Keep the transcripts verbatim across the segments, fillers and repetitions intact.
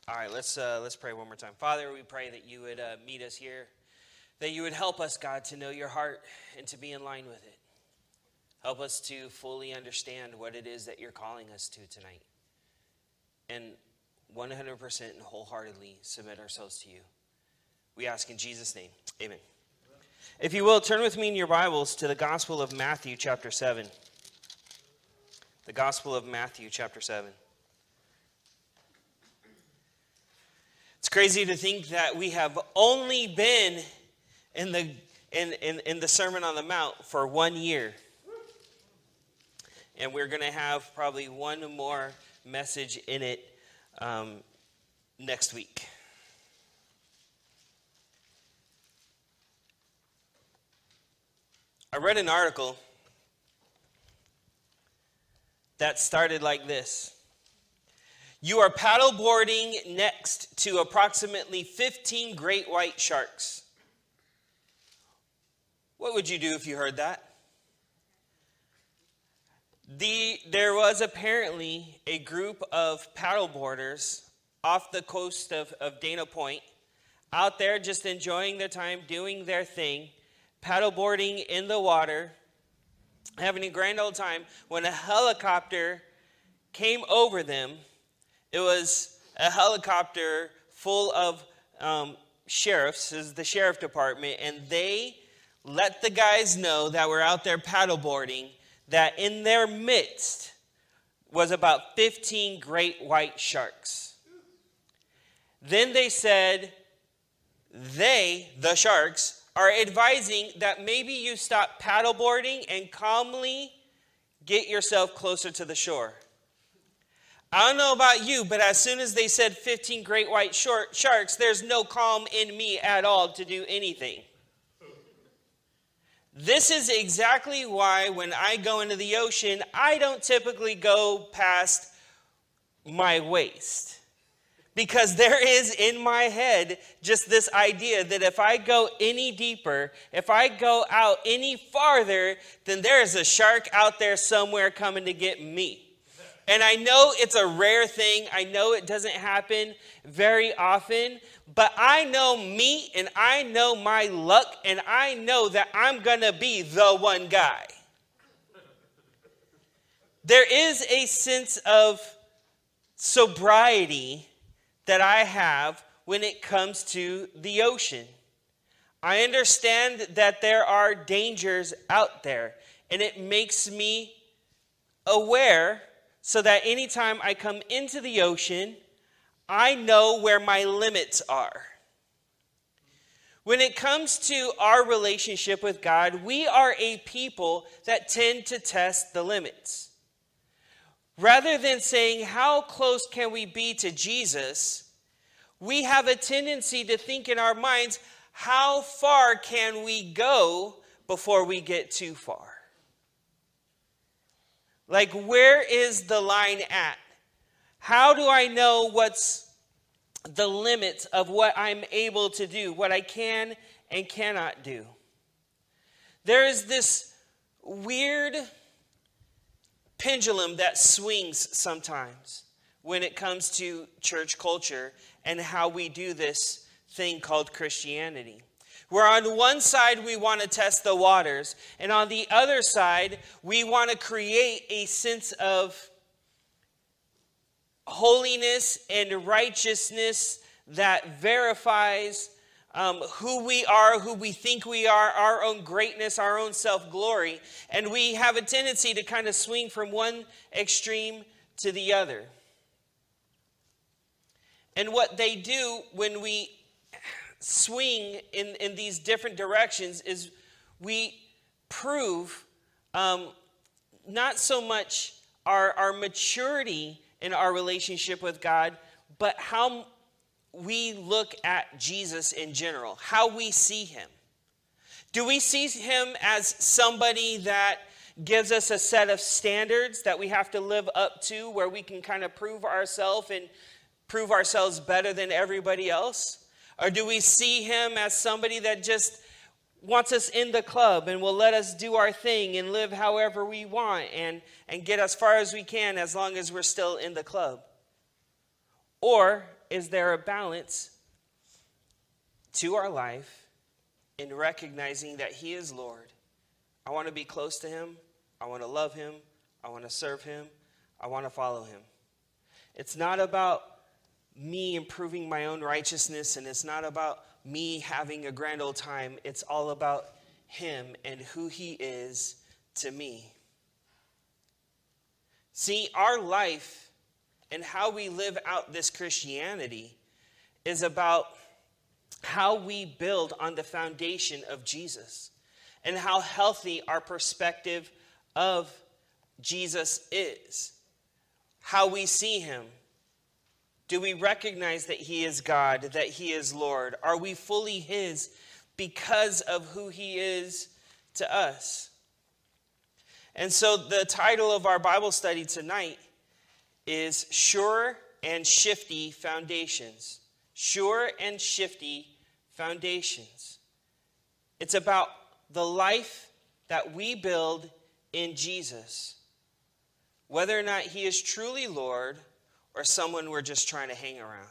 All right, let's uh, let's pray one more time. Father, we pray that you would uh, meet us here, that you would help us, God, to know your heart and to be in line with it. Help us to fully understand what it is that you're calling us to tonight, and one hundred percent and wholeheartedly submit ourselves to you. We ask in Jesus' name, amen. If you will, turn with me in your Bibles to the Gospel of Matthew, chapter seven. The Gospel of Matthew, chapter seven. It's crazy to think that we have only been in the in, in, in the Sermon on the Mount for one year. And we're going to have probably one more message in it um, next week. I read an article that started like this. You are paddleboarding next to approximately fifteen great white sharks. What would you do if you heard that? The, there was apparently a group of paddleboarders off the coast of, of Dana Point, out there just enjoying their time, doing their thing, paddleboarding in the water, having a grand old time, when a helicopter came over them. It was a helicopter full of um, sheriffs, this is the sheriff department, and they let the guys know that were out there paddleboarding that in their midst was about fifteen great white sharks. Then they said they, the sharks, are advising that maybe you stop paddleboarding and calmly get yourself closer to the shore. I don't know about you, but as soon as they said fifteen great white short sharks, there's no calm in me at all to do anything. This is exactly why when I go into the ocean, I don't typically go past my waist. Because there is in my head just this idea that if I go any deeper, if I go out any farther, then there is a shark out there somewhere coming to get me. And I know it's a rare thing. I know it doesn't happen very often. But I know me and I know my luck and I know that I'm going to be the one guy. There is a sense of sobriety that I have when it comes to the ocean. I understand that there are dangers out there, and it makes me aware so that anytime I come into the ocean, I know where my limits are. When it comes to our relationship with God, we are a people that tend to test the limits. Rather than saying, how close can we be to Jesus, we have a tendency to think in our minds, how far can we go before we get too far? Like, where is the line at? How do I know what's the limits of what I'm able to do, what I can and cannot do? There is this weird pendulum that swings sometimes when it comes to church culture and how we do this thing called Christianity. Where on one side we want to test the waters, and on the other side we want to create a sense of holiness and righteousness that verifies um, who we are, who we think we are, our own greatness, our own self-glory. And we have a tendency to kind of swing from one extreme to the other. And what they do when we swing in, in these different directions is we prove um, not so much our, our maturity in our relationship with God, but how we look at Jesus in general, how we see him. Do we see him as somebody that gives us a set of standards that we have to live up to, where we can kind of prove ourselves and prove ourselves better than everybody else? Or do we see him as somebody that just wants us in the club and will let us do our thing and live however we want and, and get as far as we can as long as we're still in the club? Or is there a balance to our life in recognizing that he is Lord? I want to be close to him. I want to love him. I want to serve him. I want to follow him. It's not about me improving my own righteousness, and it's not about me having a grand old time. It's all about him and who he is to me. See, our life and how we live out this Christianity is about how we build on the foundation of Jesus and how healthy our perspective of Jesus is. How we see him. Do we recognize that he is God, that he is Lord? Are we fully his because of who he is to us? And so the title of our Bible study tonight is Sure and Shifty Foundations. Sure and Shifty Foundations. It's about the life that we build in Jesus. Whether or not he is truly Lord or someone we're just trying to hang around.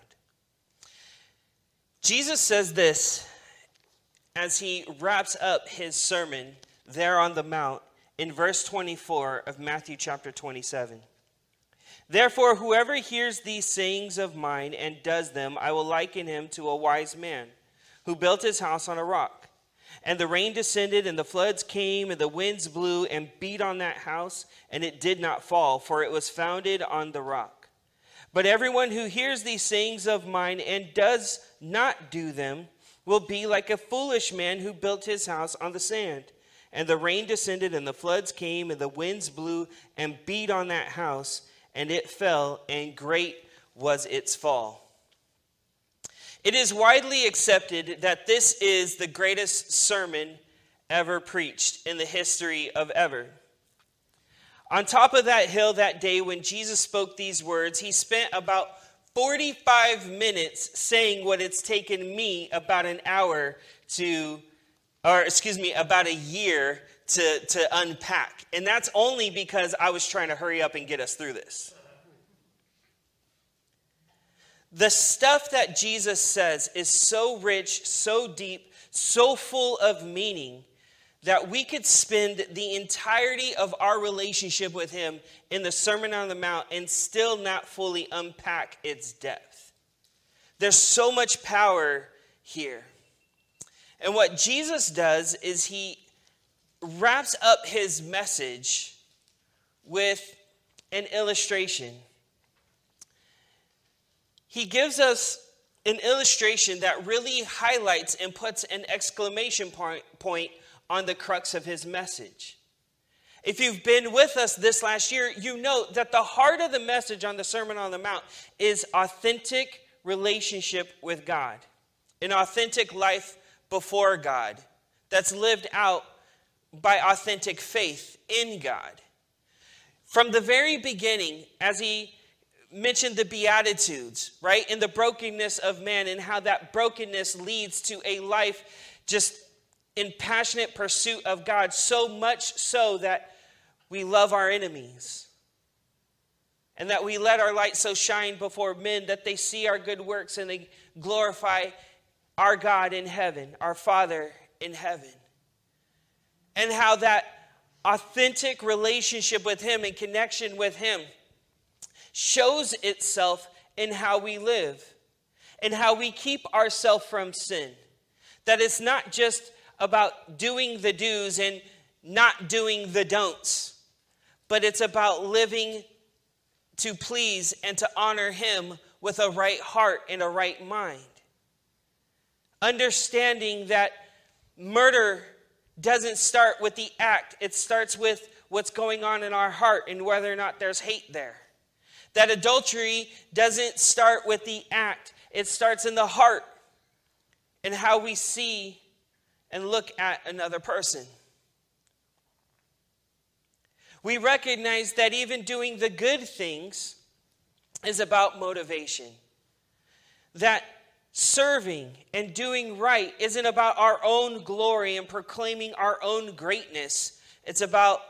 Jesus says this as he wraps up his sermon there on the Mount in verse twenty-four of Matthew chapter twenty-seven. Therefore, whoever hears these sayings of mine and does them, I will liken him to a wise man who built his house on a rock. And the rain descended, and the floods came, and the winds blew and beat on that house, and it did not fall, for it was founded on the rock. But everyone who hears these sayings of mine and does not do them will be like a foolish man who built his house on the sand. And the rain descended, and the floods came, and the winds blew and beat on that house, and it fell, and great was its fall. It is widely accepted that this is the greatest sermon ever preached in the history of ever. On top of that hill that day when Jesus spoke these words, he spent about forty-five minutes saying what it's taken me about an hour to, or excuse me, about a year to, to unpack. And that's only because I was trying to hurry up and get us through this. The stuff that Jesus says is so rich, so deep, so full of meaning that we could spend the entirety of our relationship with him in the Sermon on the Mount and still not fully unpack its depth. There's so much power here. And what Jesus does is he wraps up his message with an illustration. He gives us an illustration that really highlights and puts an exclamation point on the crux of his message. If you've been with us this last year, you know that the heart of the message on the Sermon on the Mount is authentic relationship with God, an authentic life before God that's lived out by authentic faith in God. From the very beginning, as he mentioned the Beatitudes, right? And the brokenness of man and how that brokenness leads to a life just in passionate pursuit of God, so much so that we love our enemies. And that we let our light so shine before men that they see our good works and they glorify our God in heaven, our Father in heaven. And how that authentic relationship with him and connection with him shows itself in how we live and how we keep ourselves from sin. That it's not just about doing the do's and not doing the don'ts, but it's about living to please and to honor him with a right heart and a right mind. Understanding that murder doesn't start with the act, it starts with what's going on in our heart and whether or not there's hate there. That adultery doesn't start with the act. It starts in the heart and how we see and look at another person. We recognize that even doing the good things is about motivation. That serving and doing right isn't about our own glory and proclaiming our own greatness. It's about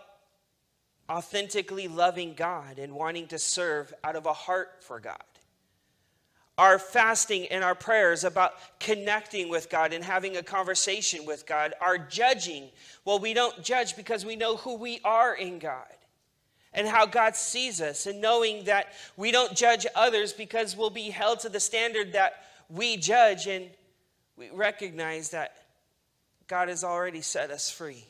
authentically loving God and wanting to serve out of a heart for God. our fasting and our prayers, about connecting with God and having a conversation with God. Our judging, well, we don't judge because we know who we are in God and how God sees us, and knowing that we don't judge others because we'll be held to the standard that we judge, and we recognize that God has already set us free.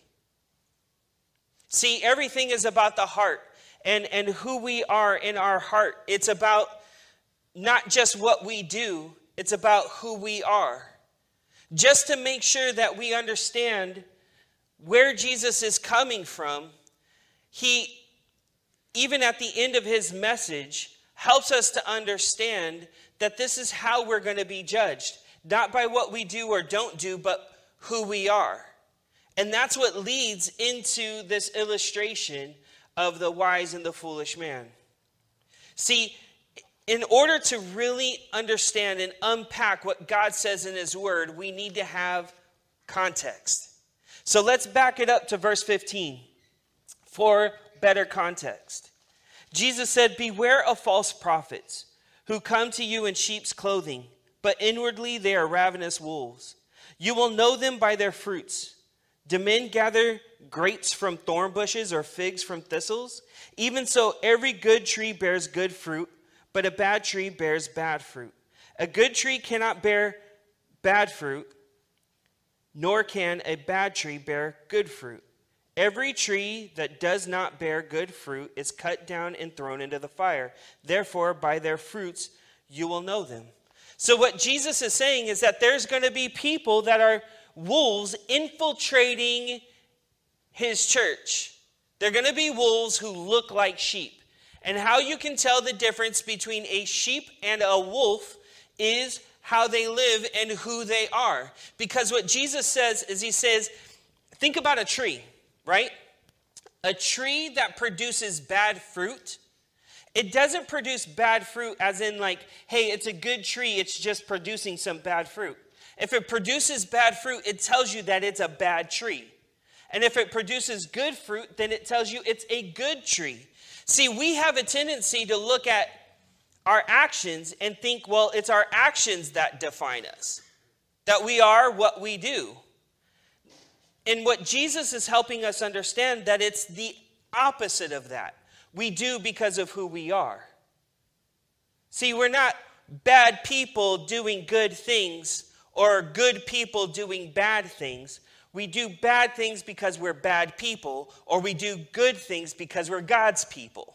See, everything is about the heart and, and who we are in our heart. It's about not just what we do, it's about who we are. Just to make sure that we understand where Jesus is coming from, he, even at the end of his message, helps us to understand that this is how we're going to be judged. Not by what we do or don't do, but who we are. And that's what leads into this illustration of the wise and the foolish man. See, in order to really understand and unpack what God says in his word, we need to have context. So let's back it up to verse fifteen for better context. Jesus said, "Beware of false prophets who come to you in sheep's clothing, but inwardly they are ravenous wolves. You will know them by their fruits. Do men gather grapes from thorn bushes or figs from thistles? Even so, every good tree bears good fruit, but a bad tree bears bad fruit. A good tree cannot bear bad fruit, nor can a bad tree bear good fruit. Every tree that does not bear good fruit is cut down and thrown into the fire. Therefore, by their fruits you will know them." So what Jesus is saying is that there's going to be people that are wolves infiltrating his church. They're going to be wolves who look like sheep. And how you can tell the difference between a sheep and a wolf is how they live and who they are. Because what Jesus says is, he says, think about a tree, right? A tree that produces bad fruit, it doesn't produce bad fruit as in like, hey, it's a good tree, it's just producing some bad fruit. If it produces bad fruit, it tells you that it's a bad tree. And if it produces good fruit, then it tells you it's a good tree. See, we have a tendency to look at our actions and think, well, it's our actions that define us, that we are what we do. And what Jesus is helping us understand, that it's the opposite of that. We do because of who we are. See, we're not bad people doing good things or good people doing bad things. We do bad things because we're bad people, or we do good things because we're God's people.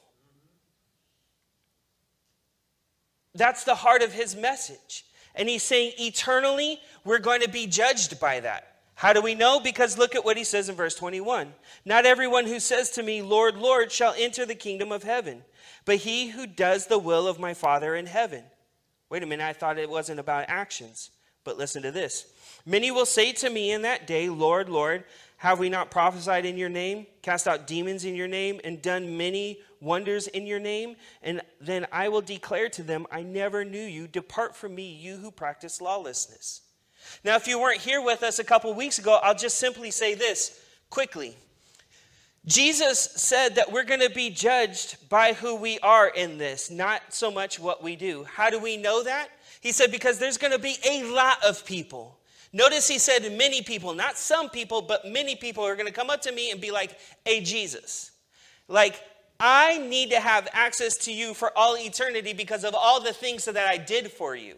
That's the heart of his message. And he's saying eternally, we're going to be judged by that. How do we know? Because look at what he says in verse twenty-one. "Not everyone who says to me, 'Lord, Lord,' shall enter the kingdom of heaven, but he who does the will of my Father in heaven." Wait a minute, I thought it wasn't about actions. But listen to this. "Many will say to me in that day, 'Lord, Lord, have we not prophesied in your name, cast out demons in your name, and done many wonders in your name?' And then I will declare to them, 'I never knew you. Depart from me, you who practice lawlessness.'" Now, if you weren't here with us a couple weeks ago, I'll just simply say this quickly. Jesus said that we're going to be judged by who we are in this, not so much what we do. How do we know that? He said, because there's going to be a lot of people. Notice he said many people, not some people, but many people are going to come up to me and be like, "Hey, Jesus, like, I need to have access to you for all eternity because of all the things that I did for you.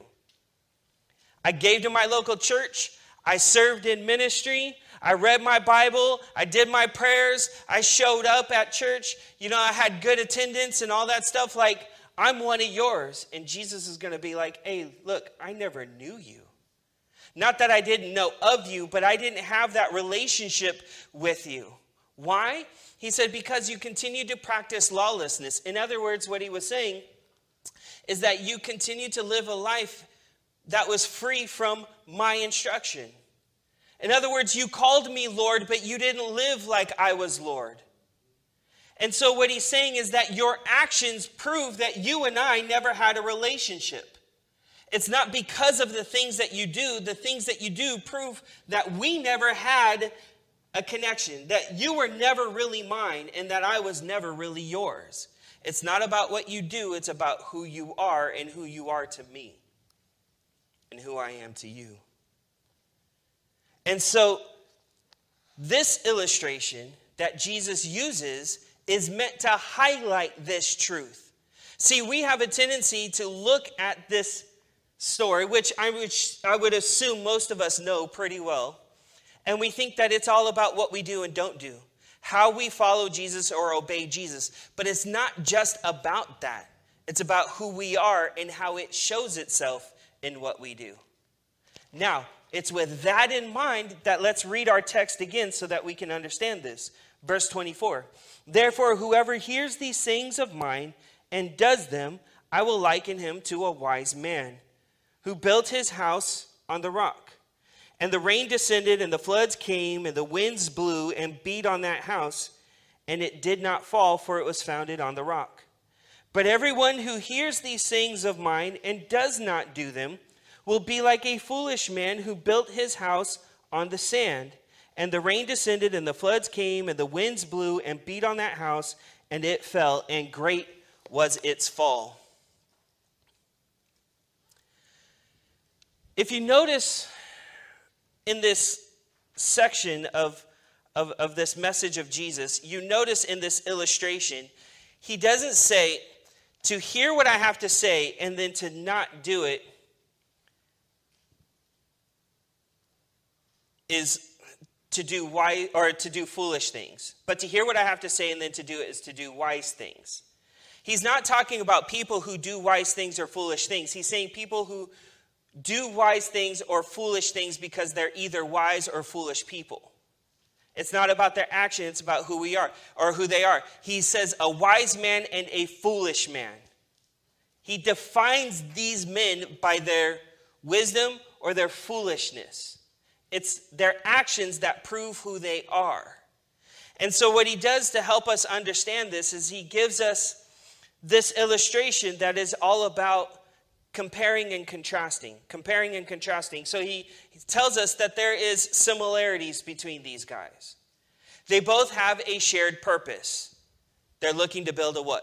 I gave to my local church. I served in ministry. I read my Bible. I did my prayers. I showed up at church. You know, I had good attendance and all that stuff. Like, I'm one of yours." And Jesus is going to be like, "Hey, look, I never knew you. Not that I didn't know of you, but I didn't have that relationship with you." Why? He said, because you continue to practice lawlessness. In other words, what he was saying is that you continue to live a life that was free from my instruction. In other words, you called me Lord, but you didn't live like I was Lord. And so what he's saying is that your actions prove that you and I never had a relationship. It's not because of the things that you do. The things that you do prove that we never had a connection, that you were never really mine and that I was never really yours. It's not about what you do. It's about who you are and who you are to me. and who I am to you. And so this illustration that Jesus uses is meant to highlight this truth. See, we have a tendency to look at this story, which I would, I would assume most of us know pretty well, and we think that it's all about what we do and don't do, how we follow Jesus or obey Jesus. But it's not just about that. It's about who we are and how it shows itself in what we do. Now, it's with that in mind that let's read our text again so that we can understand this. Verse twenty-four. Therefore, whoever hears these sayings of mine and does them, I will liken him to a wise man who built his house on the rock. And the rain descended, and the floods came, and the winds blew and beat on that house, and it did not fall, for it was founded on the rock. But everyone who hears these sayings of mine and does not do them will be like a foolish man who built his house on the sand. And the rain descended, and the floods came, and the winds blew and beat on that house, and it fell, and great was its fall. If you notice in this section of, of, of this message of Jesus, you notice in this illustration, he doesn't say to hear what I have to say and then to not do it is to do wise or to do foolish things. But to hear what I have to say and then to do it is to do wise things. He's not talking about people who do wise things or foolish things. He's saying people who do wise things or foolish things because they're either wise or foolish people. It's not about their action, it's about who we are or who they are. He says a wise man and a foolish man. He defines these men by their wisdom or their foolishness. It's their actions that prove who they are. And so what he does to help us understand this is he gives us this illustration that is all about comparing and contrasting. Comparing and contrasting. So he, he tells us that there is similarities between these guys. They both have a shared purpose. They're looking to build a what?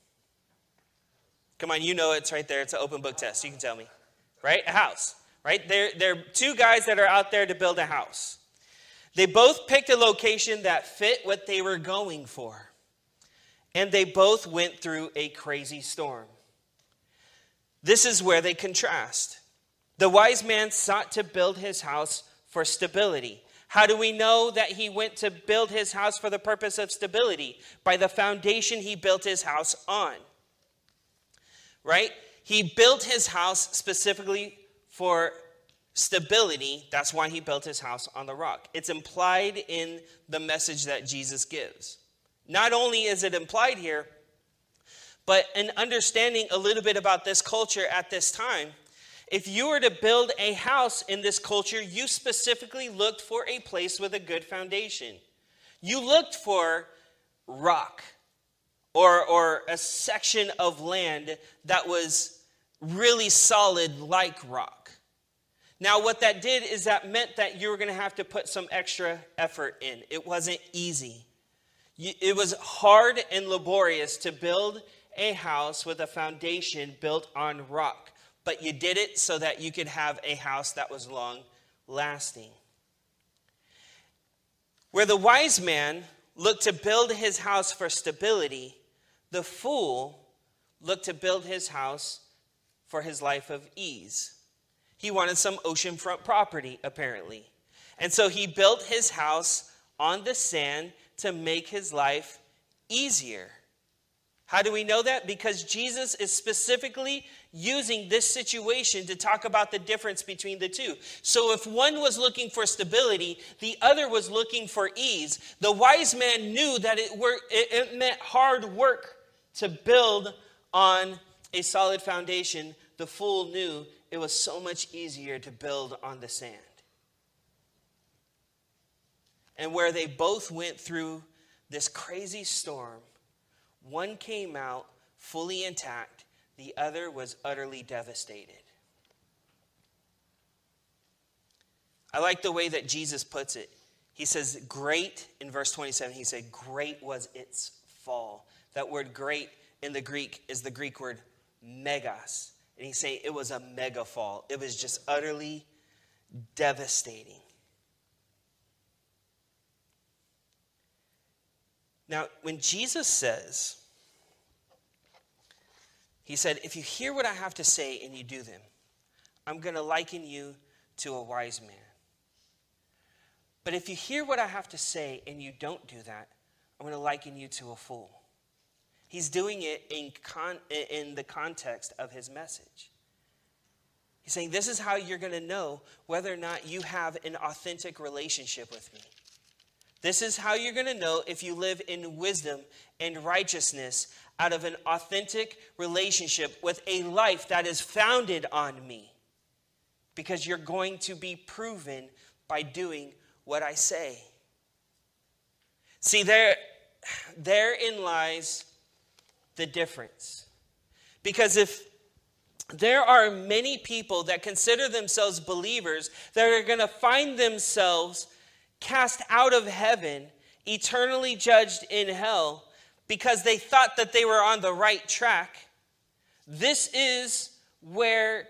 Come on, you know it's right there. It's an open book test. You can tell me. Right? A house. Right? They're, they're two guys that are out there to build a house. They both picked a location that fit what they were going for. And they both went through a crazy storm. This is where they contrast. The wise man sought to build his house for stability. How do we know that he went to build his house for the purpose of stability? By the foundation he built his house on. Right? He built his house specifically for stability. That's why he built his house on the rock. It's implied in the message that Jesus gives. Not only is it implied here, but in understanding a little bit about this culture at this time, if you were to build a house in this culture, you specifically looked for a place with a good foundation. You looked for rock or, or a section of land that was really solid like rock. Now, what that did is that meant that you were going to have to put some extra effort in. It wasn't easy. It was hard and laborious to build a house with a foundation built on rock. But you did it so that you could have a house that was long lasting. Where the wise man looked to build his house for stability, the fool looked to build his house for his life of ease. He wanted some oceanfront property, apparently. And so he built his house on the sand to make his life easier. How do we know that? Because Jesus is specifically using this situation to talk about the difference between the two. So if one was looking for stability, the other was looking for ease. The wise man knew that it, were, it, it meant hard work to build on a solid foundation. The fool knew it was so much easier to build on the sand. And where they both went through this crazy storm, one came out fully intact, the other was utterly devastated. I like the way that Jesus puts it. He says, great, in verse twenty-seven, he said, great was its fall. That word great in the Greek is the Greek word megas. And he's saying it was a mega fall. It was just utterly devastating. Now, when Jesus says, he said, if you hear what I have to say and you do them, I'm going to liken you to a wise man. But if you hear what I have to say and you don't do that, I'm going to liken you to a fool. He's doing it in, con- in the context of his message. He's saying, this is how you're going to know whether or not you have an authentic relationship with me. This is how you're going to know if you live in wisdom and righteousness out of an authentic relationship with a life that is founded on me. Because you're going to be proven by doing what I say. See, there, therein lies the difference. Because if there are many people that consider themselves believers that are going to find themselves cast out of heaven, eternally judged in hell, because they thought that they were on the right track, this is where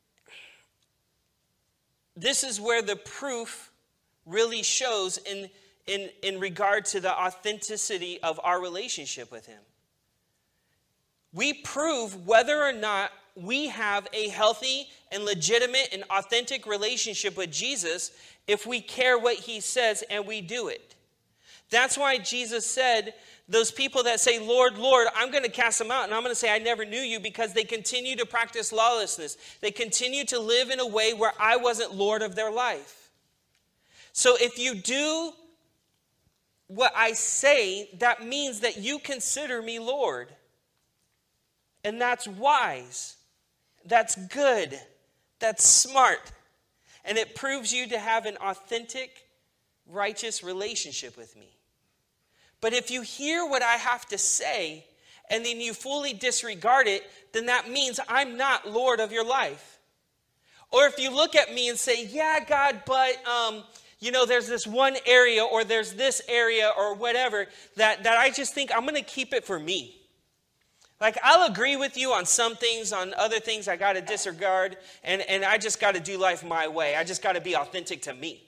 this is where the proof really shows in, in, in regard to the authenticity of our relationship with him. We prove whether or not we have a healthy and legitimate and authentic relationship with Jesus if we care what he says and we do it. That's why Jesus said, those people that say, Lord, Lord, I'm going to cast them out. And I'm going to say, I never knew you, because they continue to practice lawlessness. They continue to live in a way where I wasn't Lord of their life. So if you do what I say, that means that you consider me Lord. And that's wise. That's good. That's smart. And it proves you to have an authentic, righteous relationship with me. But if you hear what I have to say and then you fully disregard it, then that means I'm not Lord of your life. Or if you look at me and say, yeah, God, but, um, you know, there's this one area or there's this area or whatever that, that I just think I'm going to keep it for me. Like, I'll agree with you on some things, on other things I got to disregard, and, and I just got to do life my way. I just got to be authentic to me.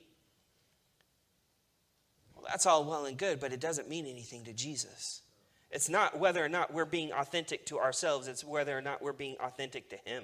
Well, that's all well and good, but it doesn't mean anything to Jesus. It's not whether or not we're being authentic to ourselves. It's whether or not we're being authentic to him.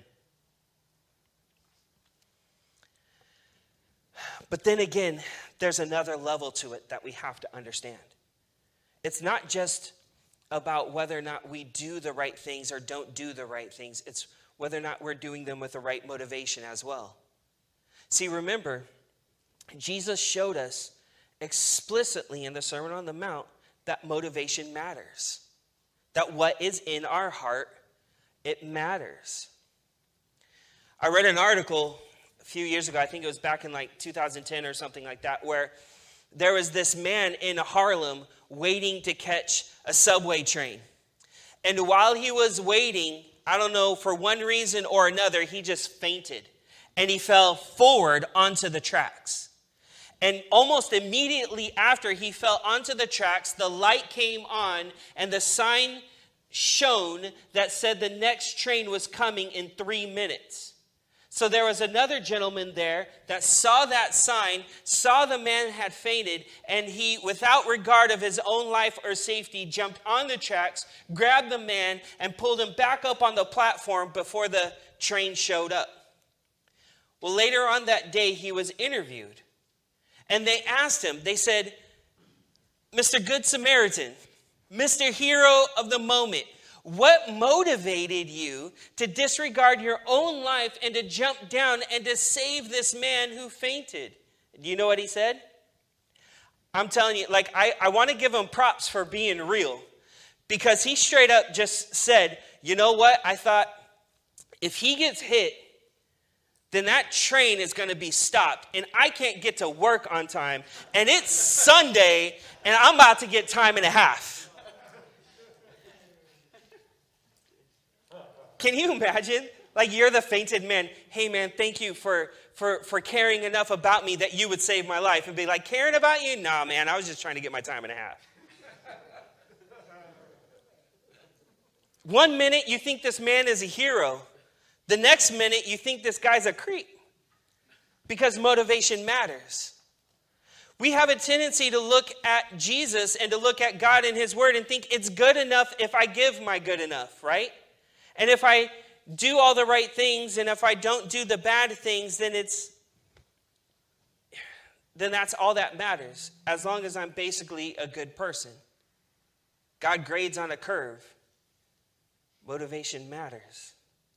But then again, there's another level to it that we have to understand. It's not just about whether or not we do the right things or don't do the right things. It's whether or not we're doing them with the right motivation as well. See, remember, Jesus showed us explicitly in the Sermon on the Mount that motivation matters. That what is in our heart, it matters. I read an article a few years ago, I think it was back in like two thousand ten or something like that, where there was this man in Harlem waiting to catch a subway train. And while he was waiting, I don't know, for one reason or another, he just fainted. And he fell forward onto the tracks. And almost immediately after he fell onto the tracks, the light came on and the sign shone that said the next train was coming in three minutes. So there was another gentleman there that saw that sign, saw the man had fainted, and he, without regard of his own life or safety, jumped on the tracks, grabbed the man, and pulled him back up on the platform before the train showed up. Well, later on that day, he was interviewed. And they asked him, they said, Mister Good Samaritan, Mister Hero of the moment, what motivated you to disregard your own life and to jump down and to save this man who fainted? Do you know what he said? I'm telling you, like, I, I want to give him props for being real. Because he straight up just said, you know what? I thought, if he gets hit, then that train is going to be stopped. And I can't get to work on time. And it's Sunday, and I'm about to get time and a half. Can you imagine? Like, you're the fainted man. Hey, man, thank you for, for, for caring enough about me that you would save my life. And be like, caring about you? Nah, man, I was just trying to get my time and a half. One minute, you think this man is a hero. The next minute, you think this guy's a creep because motivation matters. We have a tendency to look at Jesus and to look at God and his word and think it's good enough if I give my good enough, right? And if I do all the right things and if I don't do the bad things, then it's then that's all that matters, as long as I'm basically a good person. God grades on a curve. Motivation matters.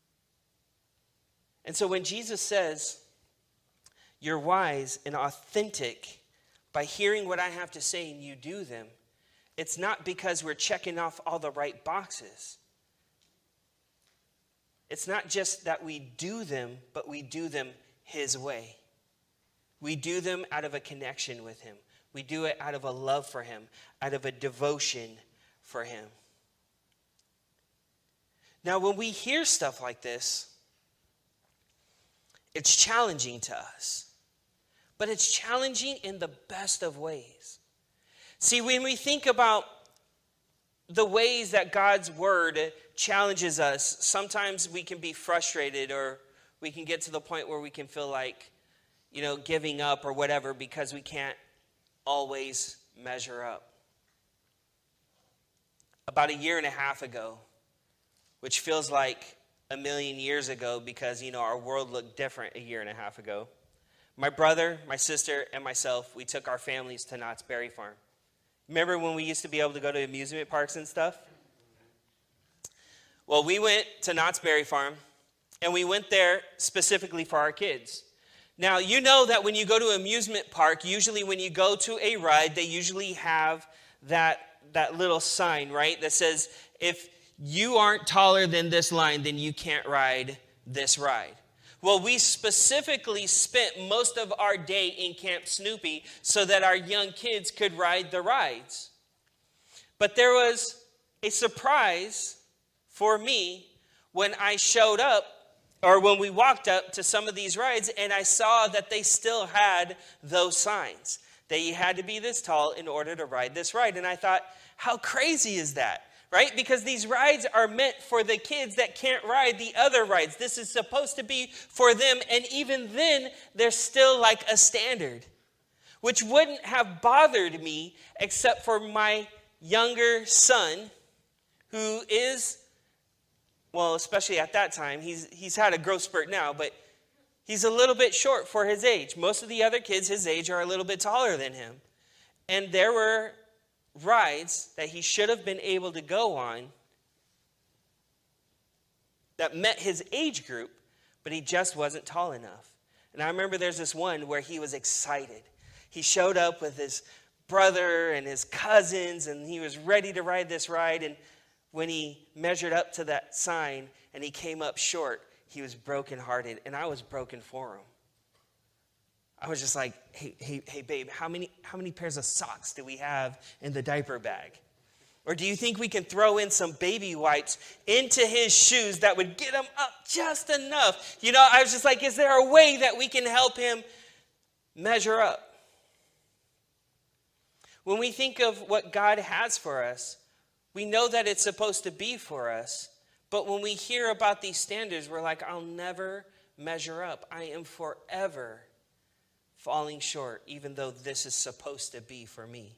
And so when Jesus says, you're wise and authentic by hearing what I have to say and you do them, it's not because we're checking off all the right boxes. It's not just that we do them, but we do them his way. We do them out of a connection with him. We do it out of a love for him, out of a devotion for him. Now, when we hear stuff like this, it's challenging to us. But it's challenging in the best of ways. See, when we think about the ways that God's word challenges us, sometimes we can be frustrated, or we can get to the point where we can feel like, you know, giving up or whatever because we can't always measure up. About a year and a half ago, which feels like a million years ago because, you know, our world looked different a year and a half ago. My brother, my sister, and myself, we took our families to Knott's Berry Farm. Remember when we used to be able to go to amusement parks and stuff? Well, we went to Knott's Berry Farm, and we went there specifically for our kids. Now, you know that when you go to an amusement park, usually when you go to a ride, they usually have that, that little sign, right, that says, if you aren't taller than this line, then you can't ride this ride. Well, we specifically spent most of our day in Camp Snoopy so that our young kids could ride the rides. But there was a surprise for me when I showed up, or when we walked up to some of these rides, and I saw that they still had those signs, that you had to be this tall in order to ride this ride. And I thought, how crazy is that? Right? Because these rides are meant for the kids that can't ride the other rides. This is supposed to be for them. And even then, there's still like a standard, which wouldn't have bothered me except for my younger son, who is, well, especially at that time, he's, he's had a growth spurt now, but he's a little bit short for his age. Most of the other kids his age are a little bit taller than him. And there were rides that he should have been able to go on that met his age group, but he just wasn't tall enough. And I remember there's this one where he was excited. He showed up with his brother and his cousins, and he was ready to ride this ride. And when he measured up to that sign and he came up short, he was brokenhearted, and I was broken for him. I was just like, hey, hey, hey, babe, how many, how many pairs of socks do we have in the diaper bag? Or do you think we can throw in some baby wipes into his shoes that would get him up just enough? You know, I was just like, is there a way that we can help him measure up? When we think of what God has for us, we know that it's supposed to be for us. But when we hear about these standards, we're like, I'll never measure up. I am forever falling short, even though this is supposed to be for me.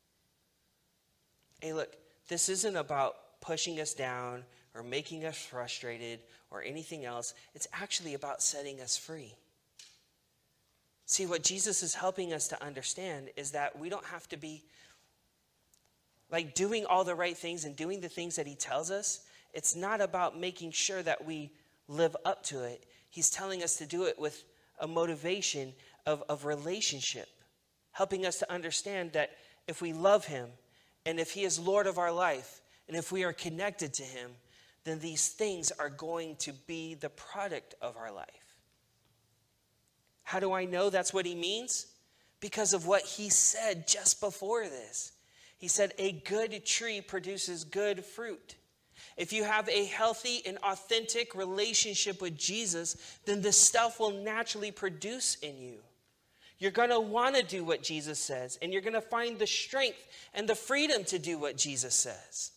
Hey, look, this isn't about pushing us down or making us frustrated or anything else. It's actually about setting us free. See, what Jesus is helping us to understand is that we don't have to be like doing all the right things and doing the things that he tells us. It's not about making sure that we live up to it. He's telling us to do it with a motivation Of, of relationship, helping us to understand that if we love him and if he is Lord of our life and if we are connected to him, then these things are going to be the product of our life. How do I know that's what he means? Because of what he said just before this. He said, a good tree produces good fruit. If you have a healthy and authentic relationship with Jesus, then this stuff will naturally produce in you. You're going to want to do what Jesus says, and you're going to find the strength and the freedom to do what Jesus says.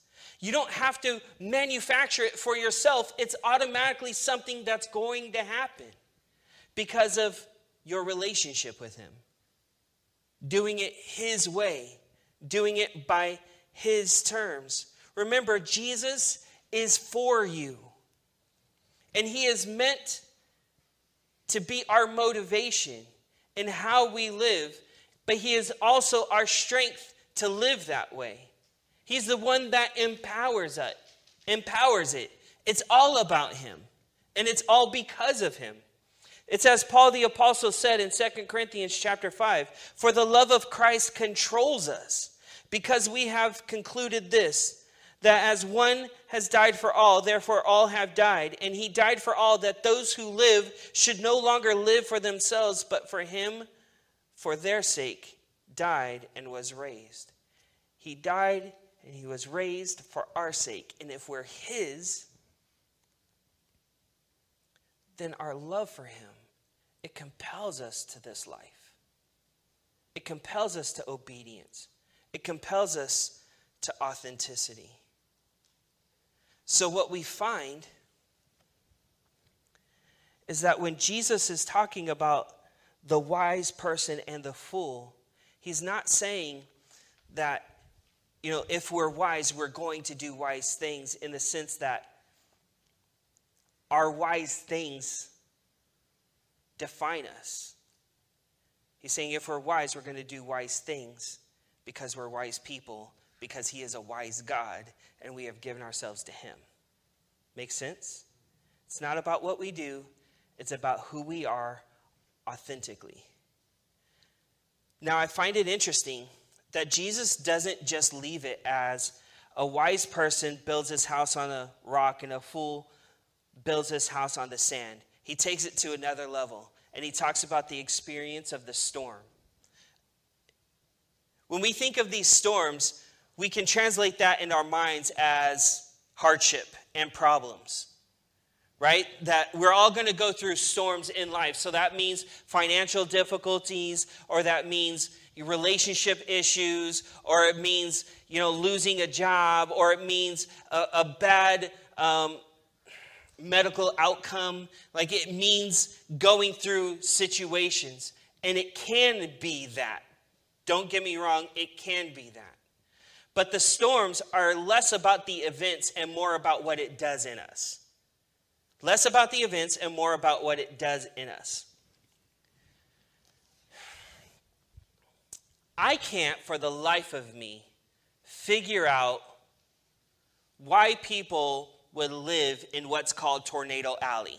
You don't have to manufacture it for yourself. It's automatically something that's going to happen because of your relationship with him. Doing it his way, doing it by his terms. Remember, Jesus is for you. And he is meant to be our motivation in how we live, but he is also our strength to live that way. He's the one that empowers it. Empowers it. It's all about him. And it's all because of him. It's as Paul the Apostle said in Second Corinthians chapter five, for the love of Christ controls us, because we have concluded this, that as one has died for all, therefore all have died. And he died for all, that those who live should no longer live for themselves, but for him, for their sake, died and was raised. He died and he was raised for our sake. And if we're his, then our love for him, it compels us to this life. It compels us to obedience. It compels us to authenticity. So what we find is that when Jesus is talking about the wise person and the fool, he's not saying that, you know, if we're wise, we're going to do wise things, in the sense that our wise things define us. He's saying if we're wise, we're going to do wise things because we're wise people, because he is a wise God and we have given ourselves to him. Make sense? It's not about what we do. It's about who we are authentically. Now, I find it interesting that Jesus doesn't just leave it as a wise person builds his house on a rock and a fool builds his house on the sand. He takes it to another level, and he talks about the experience of the storm. When we think of these storms, we can translate that in our minds as hardship and problems, right? That we're all going to go through storms in life. So that means financial difficulties, or that means relationship issues, or it means, you know, losing a job, or it means a, a bad um, medical outcome. Like, it means going through situations. And it can be that. Don't get me wrong, it can be that. But the storms are less about the events and more about what it does in us. Less about the events and more about what it does in us. I can't, for the life of me, figure out why people would live in what's called Tornado Alley.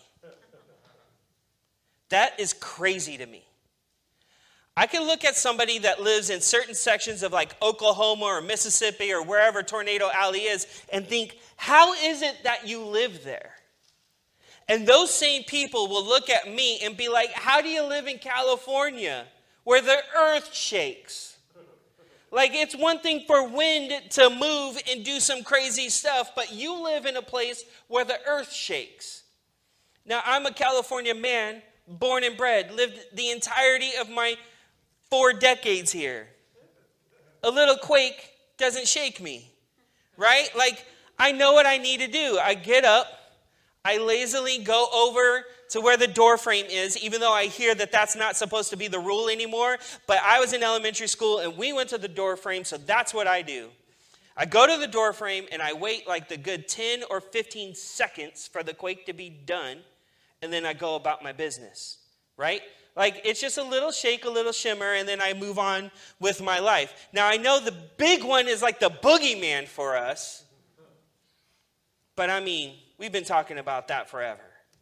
That is crazy to me. I can look at somebody that lives in certain sections of like Oklahoma or Mississippi or wherever Tornado Alley is and think, how is it that you live there? And those same people will look at me and be like, how do you live in California where the earth shakes? Like, it's one thing for wind to move and do some crazy stuff, but you live in a place where the earth shakes. Now, I'm a California man, born and bred, lived the entirety of my four decades here. A little quake doesn't shake me, right? Like, I know what I need to do. I get up, I lazily go over to where the door frame is, even though I hear that that's not supposed to be the rule anymore. But I was in elementary school and we went to the door frame, so that's what I do. I go to the door frame and I wait like the good ten or fifteen seconds for the quake to be done, and then I go about my business, right? Like, it's just a little shake, a little shimmer, and then I move on with my life. Now, I know the big one is like the boogeyman for us, but I mean, we've been talking about that forever.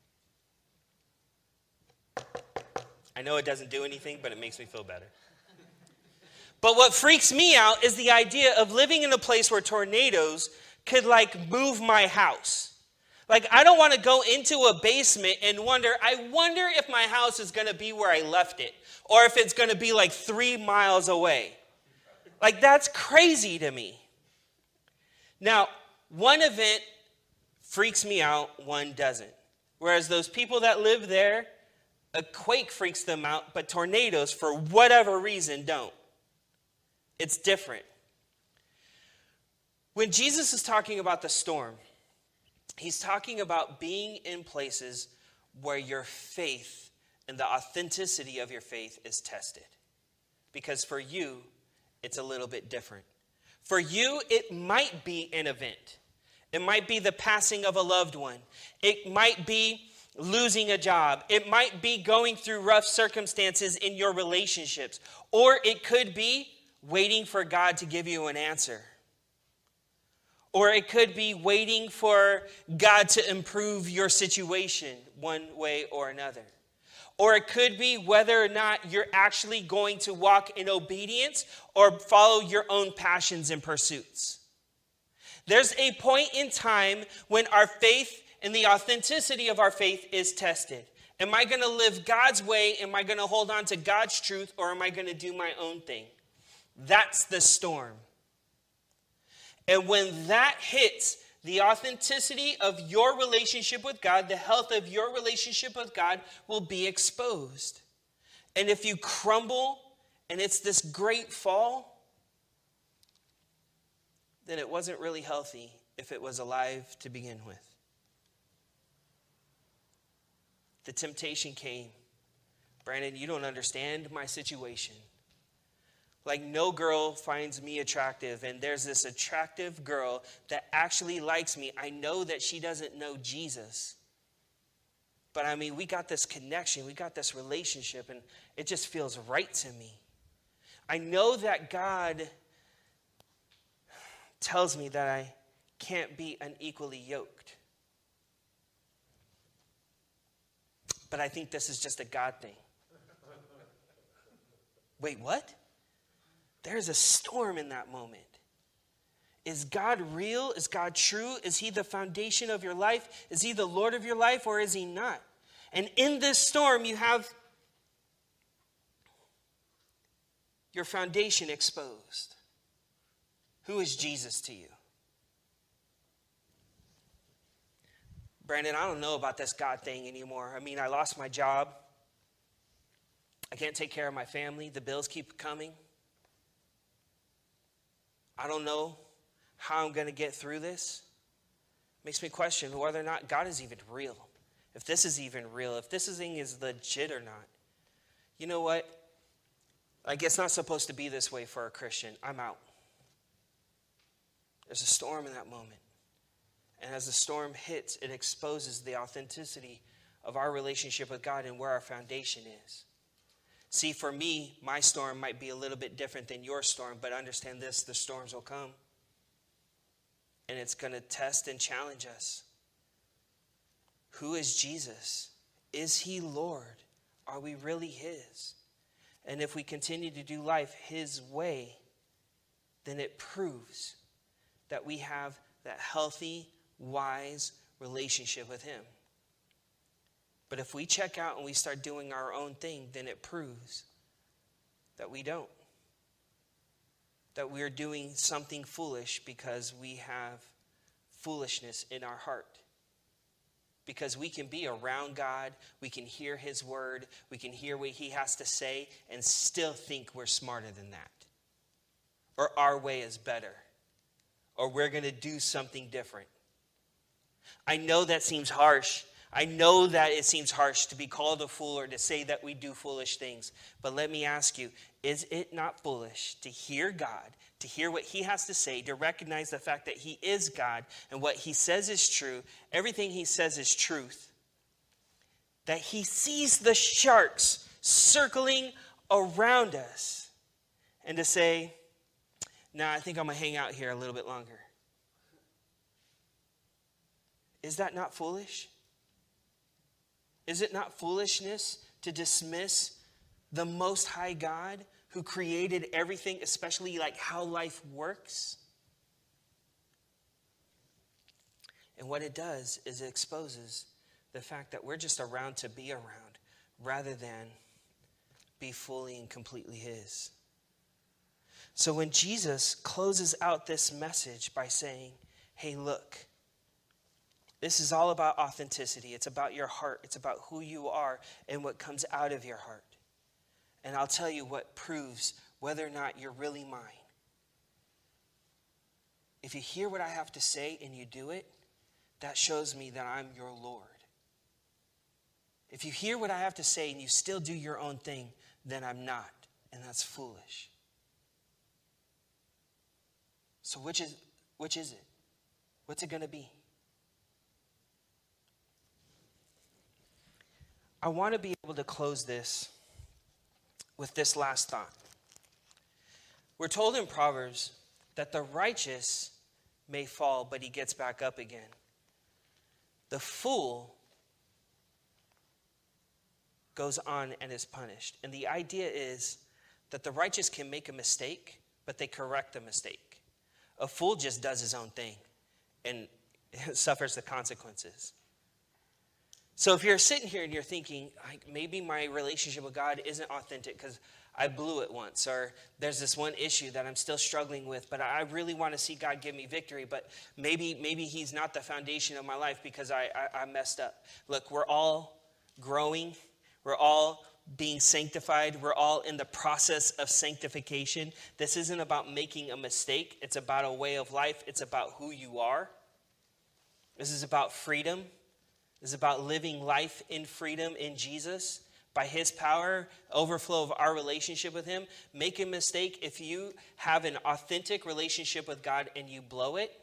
I know it doesn't do anything, but it makes me feel better. But what freaks me out is the idea of living in a place where tornadoes could like move my house. Like, I don't want to go into a basement and wonder, I wonder if my house is going to be where I left it, or if it's going to be like three miles away. Like, that's crazy to me. Now, one event freaks me out, one doesn't. Whereas those people that live there, a quake freaks them out, but tornadoes, for whatever reason, don't. It's different. When Jesus is talking about the storm, he's talking about being in places where your faith and the authenticity of your faith is tested. Because for you, it's a little bit different. For you, it might be an event. It might be the passing of a loved one. It might be losing a job. It might be going through rough circumstances in your relationships. Or it could be waiting for God to give you an answer. Or it could be waiting for God to improve your situation one way or another. Or it could be whether or not you're actually going to walk in obedience or follow your own passions and pursuits. There's a point in time when our faith and the authenticity of our faith is tested. Am I going to live God's way? Am I going to hold on to God's truth? Or am I going to do my own thing? That's the storm. And when that hits, the authenticity of your relationship with God, the health of your relationship with God will be exposed. And if you crumble and it's this great fall, then it wasn't really healthy if it was alive to begin with. The temptation came. Brandon, you don't understand my situation. Like, no girl finds me attractive, and there's this attractive girl that actually likes me. I know that she doesn't know Jesus. But I mean, we got this connection, we got this relationship, and it just feels right to me. I know that God tells me that I can't be unequally yoked. But I think this is just a God thing. Wait, what? There's a storm in that moment. Is God real? Is God true? Is he the foundation of your life? Is he the Lord of your life, or is he not? And in this storm, you have your foundation exposed. Who is Jesus to you? Brandon, I don't know about this God thing anymore. I mean, I lost my job. I can't take care of my family. The bills keep coming. I don't know how I'm going to get through this. Makes me question whether or not God is even real. If this is even real. If this thing is legit or not. You know what? Like, it's not supposed to be this way for a Christian. I'm out. There's a storm in that moment. And as the storm hits, it exposes the authenticity of our relationship with God and where our foundation is. See, for me, my storm might be a little bit different than your storm, but understand this, the storms will come. And it's going to test and challenge us. Who is Jesus? Is he Lord? Are we really his? And if we continue to do life his way, then it proves that we have that healthy, wise relationship with him. But if we check out and we start doing our own thing, then it proves that we don't. That we're doing something foolish because we have foolishness in our heart. Because we can be around God, we can hear his word, we can hear what he has to say, and still think we're smarter than that. Or our way is better. Or we're going to do something different. I know that seems harsh. I know that it seems harsh to be called a fool or to say that we do foolish things. But let me ask you, is it not foolish to hear God, to hear what he has to say, to recognize the fact that he is God and what he says is true, everything he says is truth, that he sees the sharks circling around us, and to say, nah, I think I'm going to hang out here a little bit longer? Is that not foolish? Is it not foolishness to dismiss the Most High God who created everything, especially like how life works? And what it does is it exposes the fact that we're just around to be around rather than be fully and completely his. So when Jesus closes out this message by saying, hey, look, this is all about authenticity. It's about your heart. It's about who you are and what comes out of your heart. And I'll tell you what proves whether or not you're really mine. if you hear what I have to say and you do it, that shows me that I'm your Lord. If you hear what I have to say and you still do your own thing, then I'm not, and that's foolish. So which is which is it? What's it going to be? I want to be able to close this with this last thought. We're told in Proverbs that the righteous may fall, but he gets back up again. The fool goes on and is punished. And the idea is that the righteous can make a mistake, but they correct the mistake. A fool just does his own thing and suffers the consequences. So if you're sitting here and you're thinking, maybe my relationship with God isn't authentic because I blew it once, or there's this one issue that I'm still struggling with, but I really want to see God give me victory, but maybe maybe he's not the foundation of my life because I, I, I messed up. Look, we're all growing. We're all being sanctified. We're all in the process of sanctification. This isn't about making a mistake. It's about a way of life. It's about who you are. This is about freedom. This is about living life in freedom in Jesus. By his power, overflow of our relationship with him. Make a mistake. If you have an authentic relationship with God and you blow it,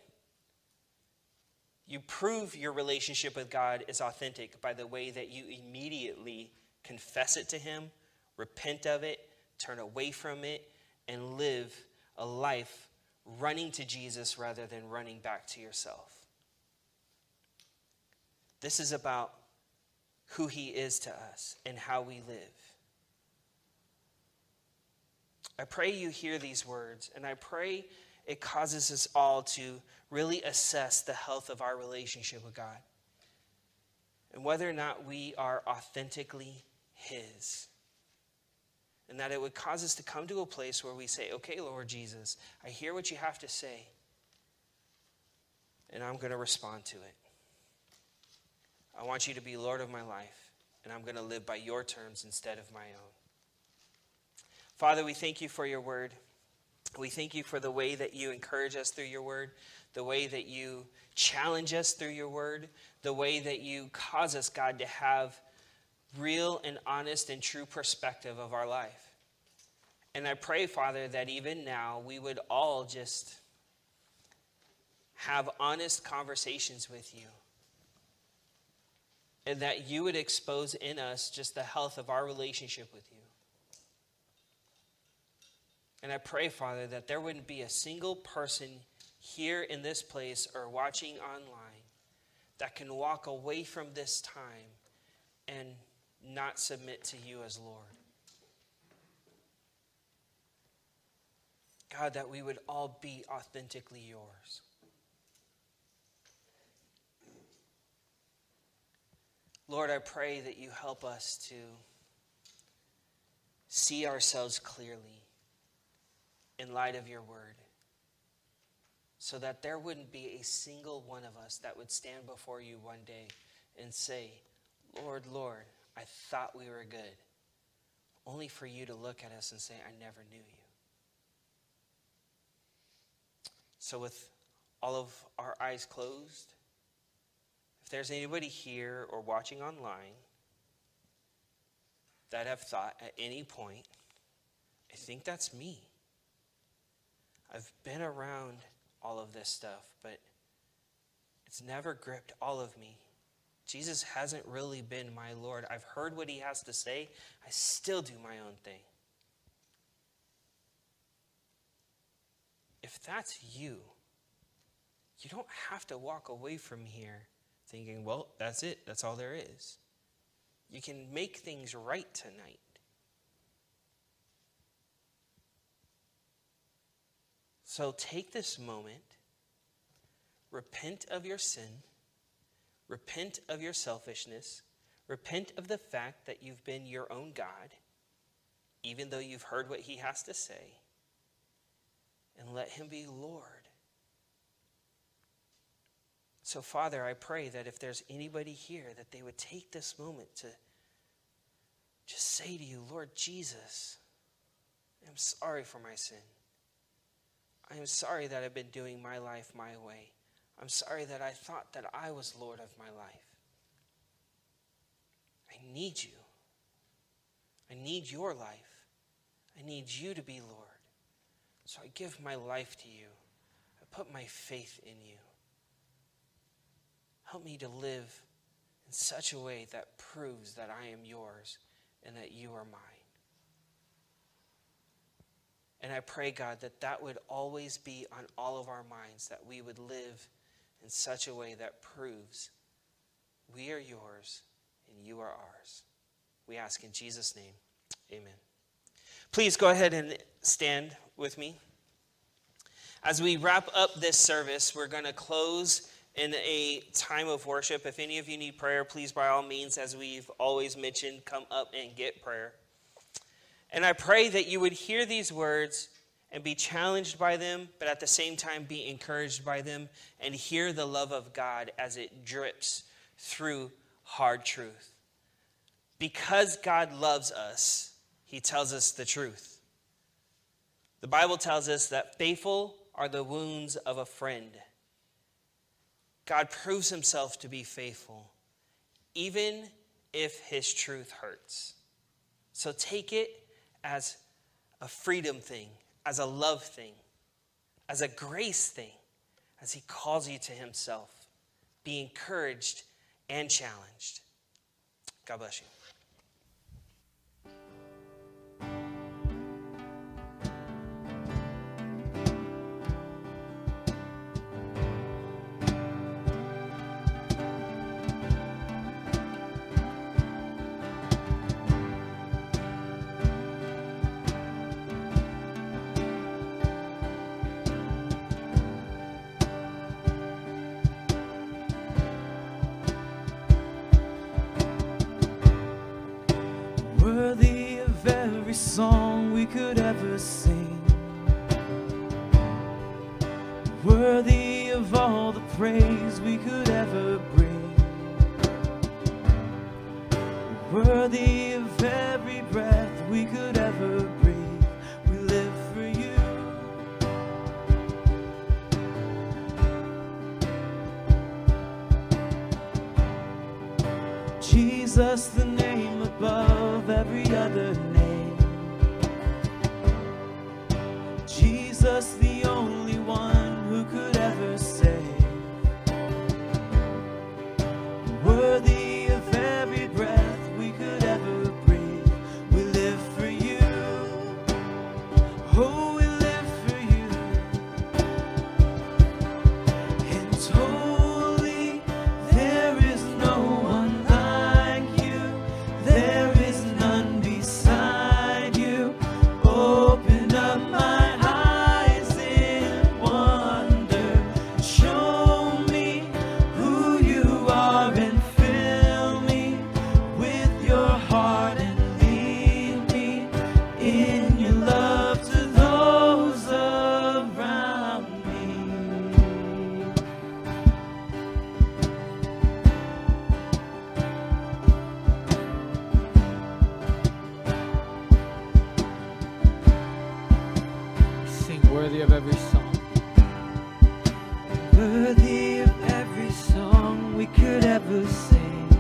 you prove your relationship with God is authentic by the way that you immediately confess it to him, repent of it, turn away from it, and live a life running to Jesus rather than running back to yourself. This is about who he is to us and how we live. I pray you hear these words, and I pray it causes us all to really assess the health of our relationship with God and whether or not we are authentically his. And that it would cause us to come to a place where we say, okay, Lord Jesus, I hear what you have to say, and I'm going to respond to it. I want you to be Lord of my life, and I'm going to live by your terms instead of my own. Father, we thank you for your word. We thank you for the way that you encourage us through your word, the way that you challenge us through your word, the way that you cause us, God, to have real and honest and true perspective of our life. And I pray, Father, that even now we would all just have honest conversations with you. And that you would expose in us just the health of our relationship with you. And I pray, Father, that there wouldn't be a single person here in this place or watching online that can walk away from this time and not submit to you as Lord. God, that we would all be authentically yours. Lord, I pray that you help us to see ourselves clearly in light of your word, so that there wouldn't be a single one of us that would stand before you one day and say, Lord, Lord, I thought we were good, only for you to look at us and say, I never knew you. So with all of our eyes closed, if there's anybody here or watching online that have thought at any point, I think that's me. I've been around all of this stuff, but it's never gripped all of me. Jesus hasn't really been my Lord. I've heard what he has to say. I still do my own thing. If that's you, you don't have to walk away from here thinking, well, that's it. That's all there is. You can make things right tonight. So take this moment, repent of your sin, repent of your selfishness, repent of the fact that you've been your own God, even though you've heard what he has to say, and let him be Lord. So, Father, I pray that if there's anybody here, that they would take this moment to just say to you, Lord Jesus, I'm sorry for my sin. I am sorry that I've been doing my life my way. I'm sorry that I thought that I was Lord of my life. I need you. I need your life. I need you to be Lord. So I give my life to you. I put my faith in you. Help me to live in such a way that proves that I am yours and that you are mine. And I pray, God, that that would always be on all of our minds, that we would live in such a way that proves we are yours and you are ours. We ask in Jesus' name, amen. Please go ahead and stand with me. As we wrap up this service, we're going to close in a time of worship. If any of you need prayer, please, by all means, as we've always mentioned, come up and get prayer. And I pray that you would hear these words and be challenged by them, but at the same time be encouraged by them and hear the love of God as it drips through hard truth. Because God loves us, he tells us the truth. The Bible tells us that faithful are the wounds of a friend. God proves himself to be faithful, even if his truth hurts. So take it as a freedom thing, as a love thing, as a grace thing, as he calls you to himself. Be encouraged and challenged. God bless you. Worthy of every song we could ever sing, worthy of all the praise we could ever bring, worthy of every breath we could ever breathe. We live for you. Jesus, the name above every other name. Jesus, the only one who could ever save. Worthy of every breath we could ever breathe. We live for you. Oh, we live for you. And holy, there is no one like you. There is none beside you. Open up my eyes in wonder. Show me who you are and fill me with your heart and lead me in your love to those around me. Sing worthy of every song. Worthy of every song we could ever sing,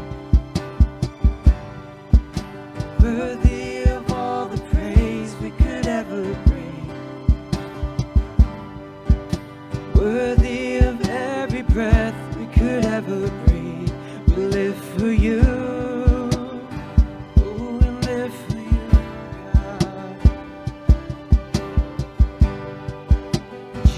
worthy of all the praise we could ever bring, worthy of every breath we could ever breathe. We live for you. Oh, we live for you, God.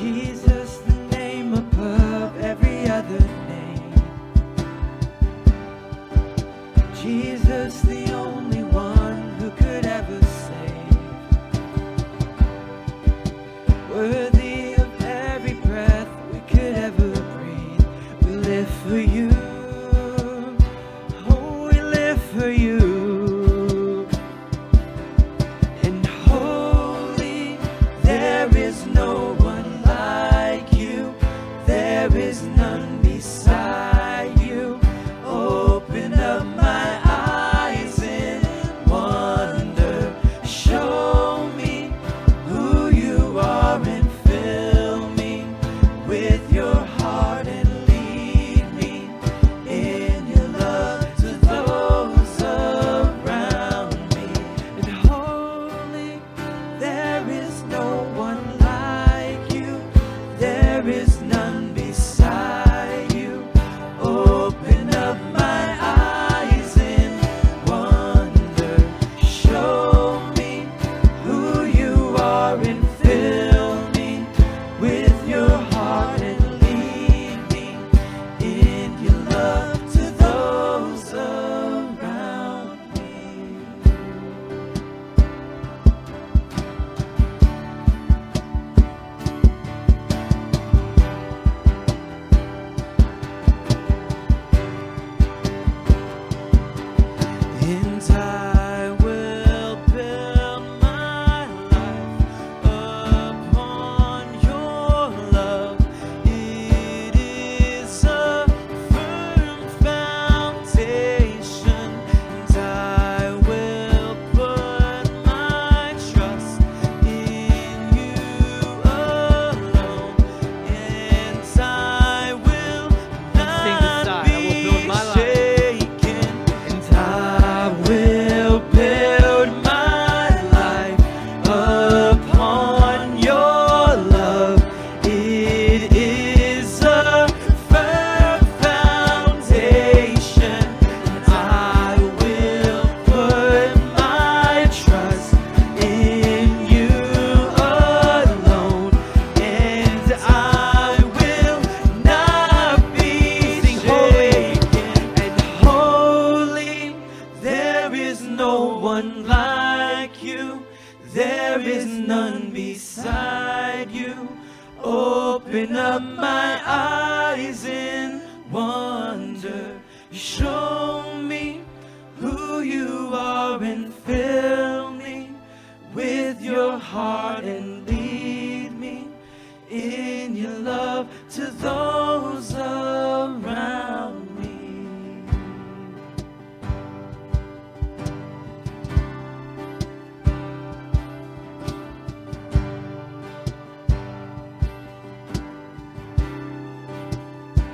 like you. There is none beside you. Open up my eyes in wonder. Show me who you are and fill me with your heart and lead me in your love to those around me.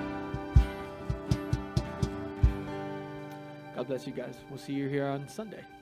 God bless you guys. We'll see you here on Sunday.